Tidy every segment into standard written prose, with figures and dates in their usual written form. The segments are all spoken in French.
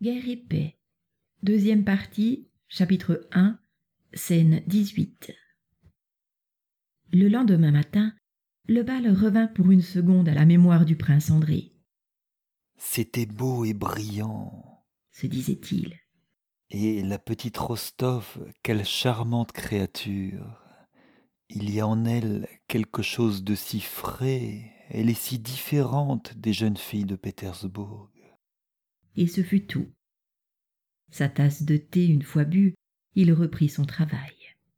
Guerre et paix. Deuxième partie, chapitre 1, scène 18. Le lendemain matin, le bal revint pour une seconde à la mémoire du prince André. C'était beau et brillant. Se disait-il. Et la petite Rostov, quelle charmante créature. Il y a en elle quelque chose de si frais, elle est si différente des jeunes filles de Pétersbourg. Et ce fut tout. Sa tasse de thé une fois bue, il reprit son travail.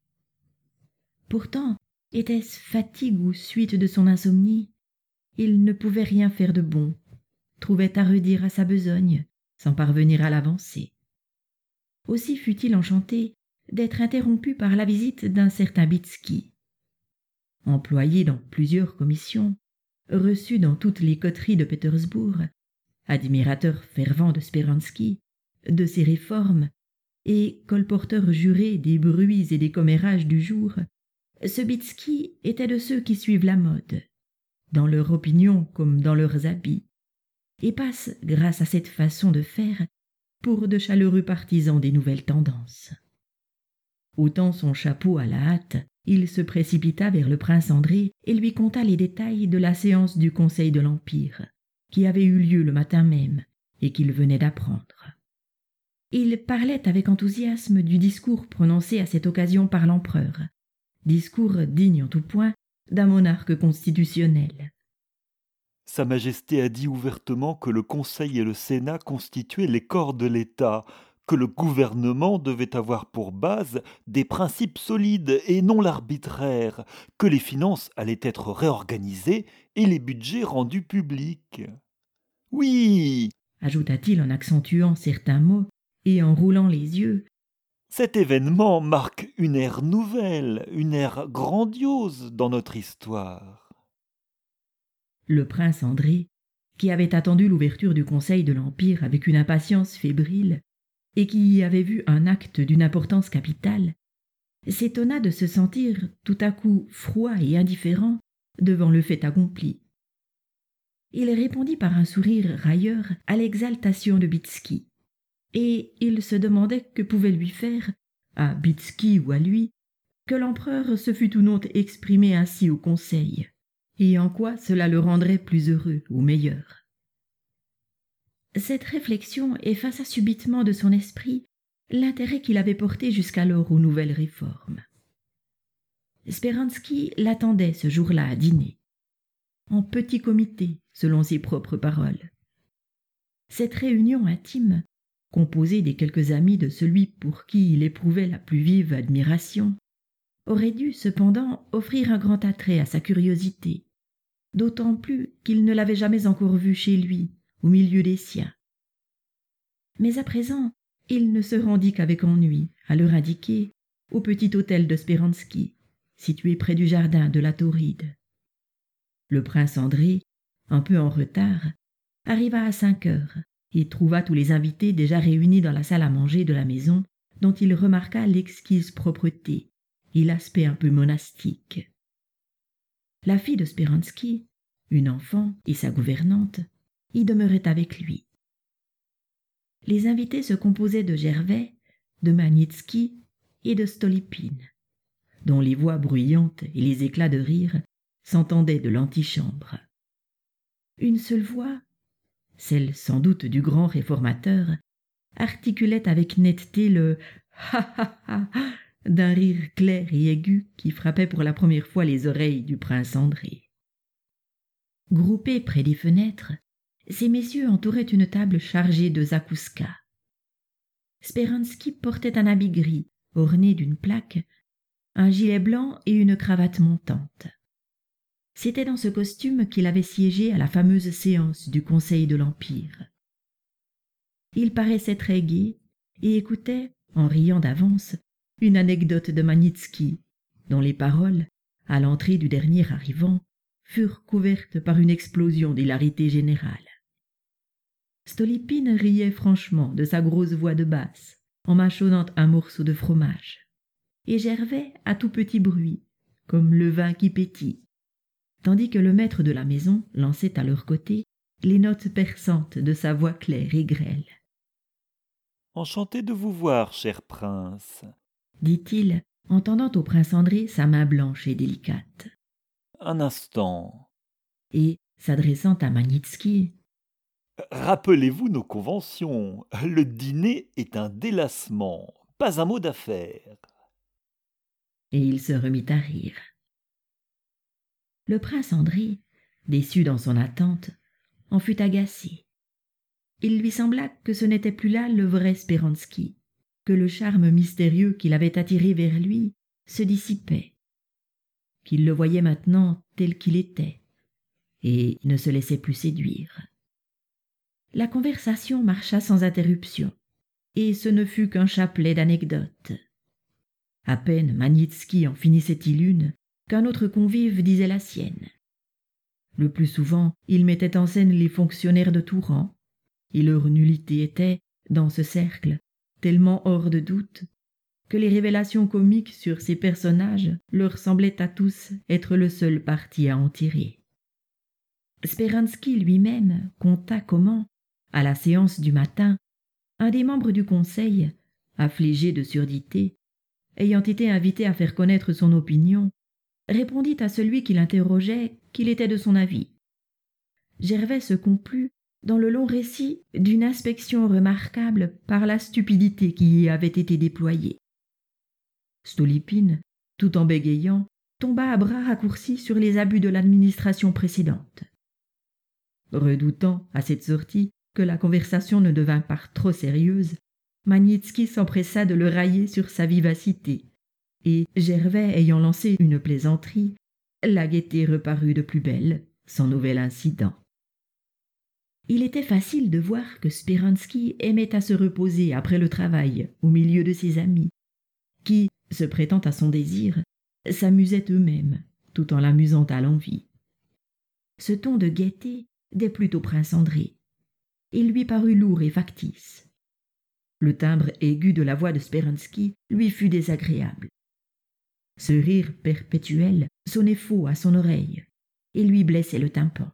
Pourtant, était-ce fatigue ou suite de son insomnie? Il ne pouvait rien faire de bon, trouvait à redire à sa besogne, sans parvenir à l'avancer. Aussi fut-il enchanté d'être interrompu par la visite d'un certain Bitsky. Employé dans plusieurs commissions, reçu dans toutes les coteries de Pétersbourg, admirateur fervent de Speransky, de ses réformes, et colporteur juré des bruits et des commérages du jour, ce Bitsky était de ceux qui suivent la mode, dans leur opinion comme dans leurs habits, et passent, grâce à cette façon de faire, pour de chaleureux partisans des nouvelles tendances. Ôtant son chapeau à la hâte, il se précipita vers le prince André et lui conta les détails de la séance du Conseil de l'Empire, qui avait eu lieu le matin même et qu'il venait d'apprendre. Il parlait avec enthousiasme du discours prononcé à cette occasion par l'empereur, discours digne en tout point d'un monarque constitutionnel. Sa Majesté a dit ouvertement que le Conseil et le Sénat constituaient les corps de l'État, que le gouvernement devait avoir pour base des principes solides et non l'arbitraire, que les finances allaient être réorganisées et les budgets rendus publics. Oui, Ajouta-t-il en accentuant certains mots et en roulant les yeux. cet événement marque une ère nouvelle, une ère grandiose dans notre histoire. Le prince André, qui avait attendu l'ouverture du Conseil de l'Empire avec une impatience fébrile et qui y avait vu un acte d'une importance capitale, s'étonna de se sentir tout à coup froid et indifférent devant le fait accompli. Il répondit par un sourire railleur à l'exaltation de Bitsky, et il se demandait que pouvait lui faire, à Bitsky ou à lui, que l'empereur se fût ou non exprimé ainsi au Conseil, et en quoi cela le rendrait plus heureux ou meilleur. Cette réflexion effaça subitement de son esprit l'intérêt qu'il avait porté jusqu'alors aux nouvelles réformes. Speransky l'attendait ce jour-là à dîner, en petit comité, selon ses propres paroles. Cette réunion intime, composée des quelques amis de celui pour qui il éprouvait la plus vive admiration, aurait dû cependant offrir un grand attrait à sa curiosité, d'autant plus qu'il ne l'avait jamais encore vu chez lui, au milieu des siens. Mais à présent, il ne se rendit qu'avec ennui, à l'heure indiquée, au petit hôtel de Speransky, situé près du jardin de la Tauride. Le prince André, un peu en retard, arriva à 5 heures et trouva tous les invités déjà réunis dans la salle à manger de la maison, dont il remarqua l'exquise propreté et l'aspect un peu monastique. La fille de Speransky, une enfant et sa gouvernante, y demeuraient avec lui. Les invités se composaient de Gervais, de Magnitsky et de Stolypine, dont les voix bruyantes et les éclats de rire s'entendaient de l'antichambre. Une seule voix, celle sans doute du grand réformateur, articulait avec netteté le « ha ha ha » d'un rire clair et aigu qui frappait pour la première fois les oreilles du prince André. Groupés près des fenêtres, ces messieurs entouraient une table chargée de zakouska. Speransky portait un habit gris, orné d'une plaque, un gilet blanc et une cravate montante. C'était dans ce costume qu'il avait siégé à la fameuse séance du Conseil de l'Empire. Il paraissait très gai et écoutait, en riant d'avance, une anecdote de Magnitsky, dont les paroles, à l'entrée du dernier arrivant, furent couvertes par une explosion d'hilarité générale. Stolypine riait franchement de sa grosse voix de basse, en mâchonnant un morceau de fromage, et Gervais à tout petit bruit, comme le vin qui pétille, tandis que le maître de la maison lançait à leur côté les notes perçantes de sa voix claire et grêle. Enchanté de vous voir, cher prince. dit-il en tendant au prince André sa main blanche et délicate. Un instant. Et, s'adressant à Magnitsky, Rappelez-vous nos conventions. Le dîner est un délassement, pas un mot d'affaires. et il se remit à rire. Le prince André, déçu dans son attente, en fut agacé. Il lui sembla que ce n'était plus là le vrai Speransky, que le charme mystérieux qui l'avait attiré vers lui se dissipait, qu'il le voyait maintenant tel qu'il était, et ne se laissait plus séduire. La conversation marcha sans interruption, et ce ne fut qu'un chapelet d'anecdotes. À peine Magnitsky en finissait-il une, qu'un autre convive disait la sienne. Le plus souvent, il mettait en scène les fonctionnaires de tout rang, et leur nullité était, dans ce cercle, tellement hors de doute, que les révélations comiques sur ces personnages leur semblaient à tous être le seul parti à en tirer. Speransky lui-même conta comment, à la séance du matin, un des membres du conseil, affligé de surdité, ayant été invité à faire connaître son opinion, répondit à celui qui l'interrogeait qu'il était de son avis. Gervais se complut dans le long récit d'une inspection remarquable par la stupidité qui y avait été déployée. Stolypine, tout en bégayant, tomba à bras raccourcis sur les abus de l'administration précédente. Redoutant, à cette sortie, que la conversation ne devint pas trop sérieuse, Magnitsky s'empressa de le railler sur sa vivacité, et, Gervais ayant lancé une plaisanterie, la gaieté reparut de plus belle, sans nouvel incident. Il était facile de voir que Speransky aimait à se reposer après le travail au milieu de ses amis, qui, se prêtant à son désir, s'amusaient eux-mêmes, tout en l'amusant à l'envi. Ce ton de gaieté déplut au prince André. Il lui parut lourd et factice. Le timbre aigu de la voix de Speransky lui fut désagréable. Ce rire perpétuel sonnait faux à son oreille et lui blessait le tympan.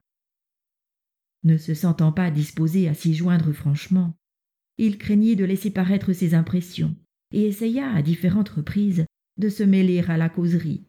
Ne se sentant pas disposé à s'y joindre franchement, il craignit de laisser paraître ses impressions et essaya à différentes reprises de se mêler à la causerie.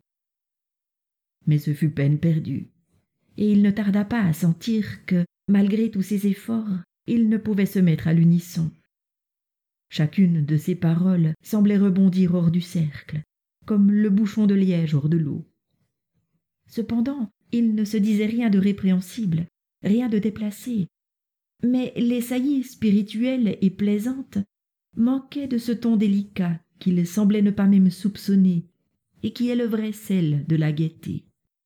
Mais ce fut peine perdue, et il ne tarda pas à sentir que, malgré tous ses efforts, il ne pouvait se mettre à l'unisson. Chacune de ses paroles semblait rebondir hors du cercle, comme le bouchon de liège hors de l'eau. Cependant, il ne se disait rien de répréhensible, rien de déplacé, mais les saillies spirituelles et plaisantes manquaient de ce ton délicat qu'il semblait ne pas même soupçonner, et qui est le vrai sel de la gaieté.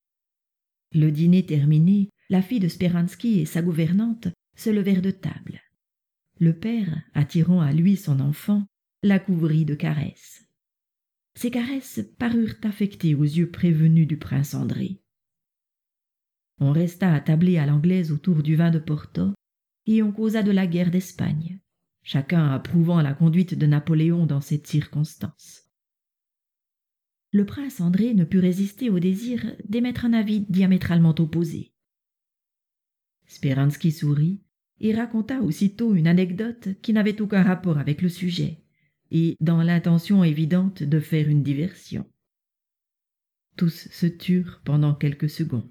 Le dîner terminé, la fille de Speransky et sa gouvernante se levèrent de table. Le père, attirant à lui son enfant, la couvrit de caresses. Ces caresses parurent affectées aux yeux prévenus du prince André. On resta attablé à l'anglaise autour du vin de Porto, et on causa de la guerre d'Espagne, chacun approuvant la conduite de Napoléon dans cette circonstance. Le prince André ne put résister au désir d'émettre un avis diamétralement opposé. Speransky sourit et raconta aussitôt une anecdote qui n'avait aucun rapport avec le sujet, et dans l'intention évidente de faire une diversion. Tous se turent pendant quelques secondes.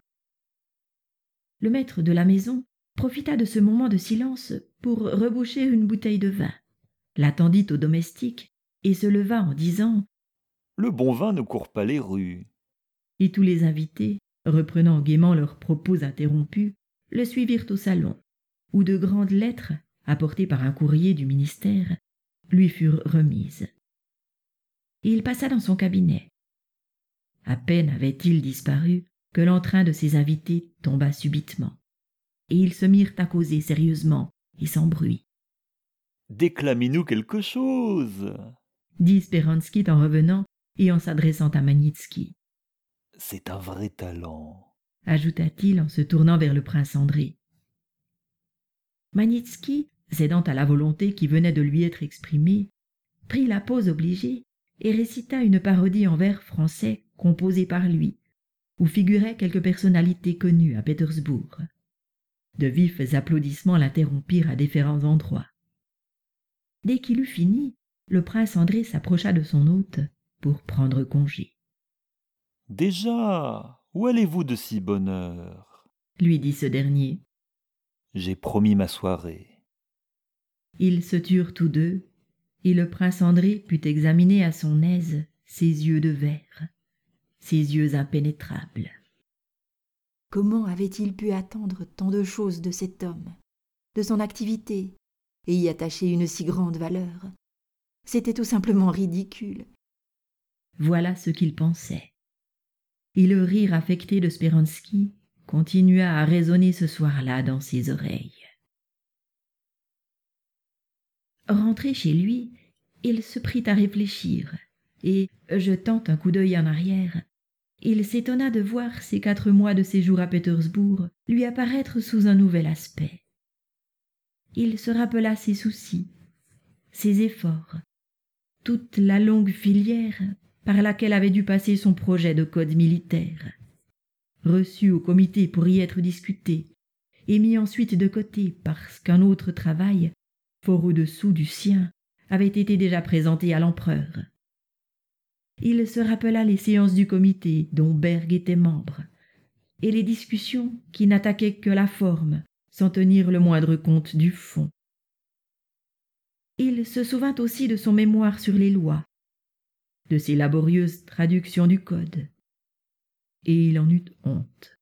Le maître de la maison profita de ce moment de silence pour reboucher une bouteille de vin, l'attendit au domestique et se leva en disant « Le bon vin ne court pas les rues. » Et tous les invités, reprenant gaiement leurs propos interrompus, le suivirent au salon, où de grandes lettres, apportées par un courrier du ministère, lui furent remises. Il passa dans son cabinet. À peine avait-il disparu que l'entrain de ses invités tomba subitement, et ils se mirent à causer sérieusement et sans bruit. « Déclamez-nous quelque chose !» dit Speransky en revenant et en s'adressant à Magnitsky. « C'est un vrai talent !» ajouta-t-il en se tournant vers le prince André. Magnitsky, cédant à la volonté qui venait de lui être exprimée, prit la pose obligée et récita une parodie en vers français composée par lui, où figuraient quelques personnalités connues à Pétersbourg. De vifs applaudissements l'interrompirent à différents endroits. Dès qu'il eut fini, le prince André s'approcha de son hôte pour prendre congé. « Déjà, où allez-vous de si bonne heure ?» lui dit ce dernier. « J'ai promis ma soirée. » Ils se turent tous deux, et le prince André put examiner à son aise ses yeux de verre, ses yeux impénétrables. Comment avait-il pu attendre tant de choses de cet homme, de son activité, et y attacher une si grande valeur? C'était tout simplement ridicule. Voilà ce qu'il pensait. Et le rire affecté de Speransky continua à résonner ce soir-là dans ses oreilles. Rentré chez lui, il se prit à réfléchir, et, jetant un coup d'œil en arrière, il s'étonna de voir ces 4 mois de séjour à Pétersbourg lui apparaître sous un nouvel aspect. Il se rappela ses soucis, ses efforts, toute la longue filière par laquelle avait dû passer son projet de code militaire, reçu au comité pour y être discuté, et mis ensuite de côté parce qu'un autre travail, fort au-dessous du sien, avait été déjà présenté à l'empereur. Il se rappela les séances du comité dont Berg était membre, et les discussions qui n'attaquaient que la forme, sans tenir le moindre compte du fond. Il se souvint aussi de son mémoire sur les lois, de ses laborieuses traductions du code, et il en eut honte.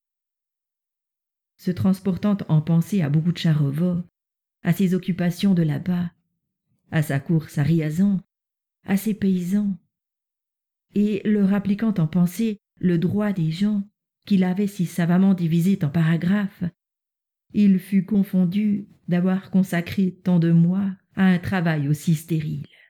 Se transportant en pensée à Bogoutcharovo, à ses occupations de là-bas, à sa course à Riazan, à ses paysans, et leur appliquant en pensée le droit des gens qu'il avait si savamment divisé en paragraphes, il fut confondu d'avoir consacré tant de mois à un travail aussi stérile.